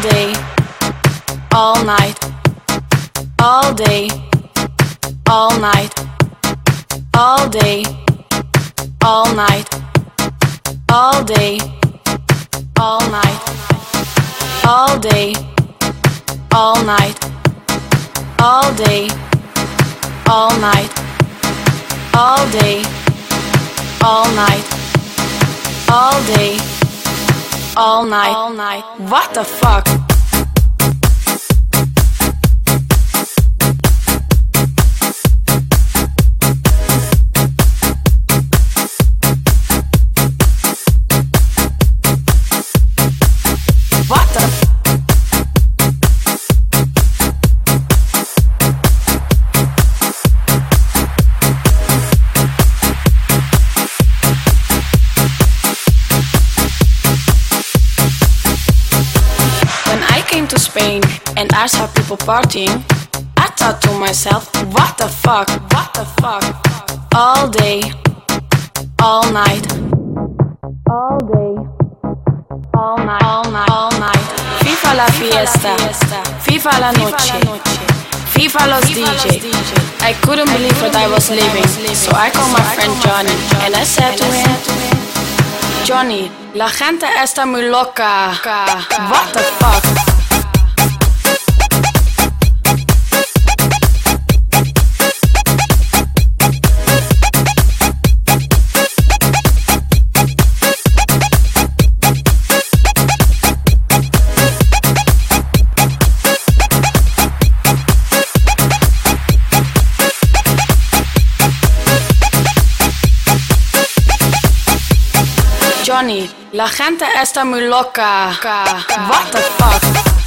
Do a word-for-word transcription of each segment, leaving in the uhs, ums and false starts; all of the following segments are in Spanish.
day, all night, all day, all night, all day, all night, all day, all night, all day, all night, all day, all night, all day, all night, all day, all night, all night. What the fuck? What the to Spain and I saw people partying, I thought to myself, what the fuck, what the fuck? All day, all night, all day, all night, all night, all night. FIFA la fiesta, FIFA la noche, FIFA los D J. I couldn't believe what I was living, so I called my friend Johnny and I said to him, Johnny, la gente está muy loca. What the fuck? Johnny, la gente está muy loca. What the fuck?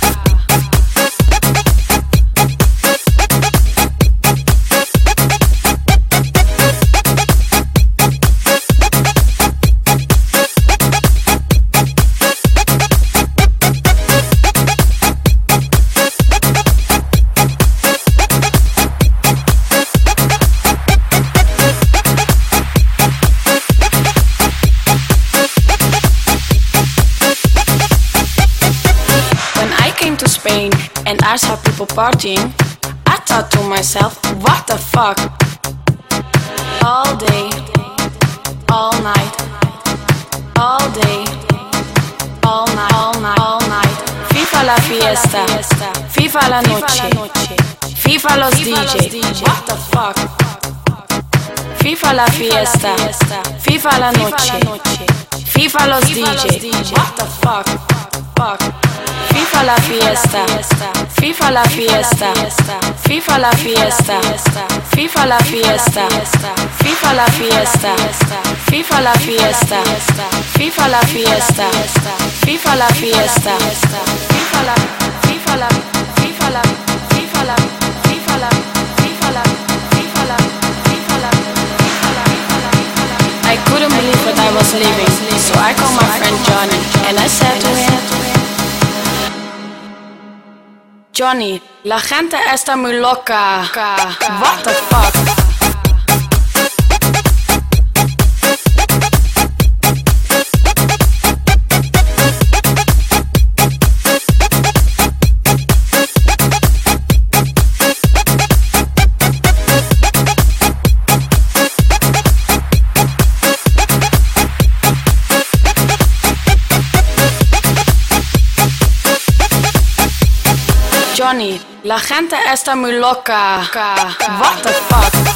To Spain and I saw people partying, I thought to myself, what the fuck? All day, all night, all day, all night, all night, all night. FIFA la fiesta, FIFA la noche, FIFA los D J. What the fuck? FIFA la fiesta, FIFA la noche, FIFA los D J. What the fuck? Fuck. FIFA la fiesta, FIFA la fiesta, FIFA la fiesta, FIFA la fiesta, FIFA la fiesta, FIFA la fiesta, FIFA la fiesta, FIFA la fiesta, FIFA la, FIFA la, FIFA la, FIFA la, FIFA la, FIFA la, FIFA la, FIFA la, I couldn't believe what I was living, so I called my friend Johnny and I said to him, Johnny, la gente está muy loca. What the fuck? Johnny, la gente está muy loca. What the fuck?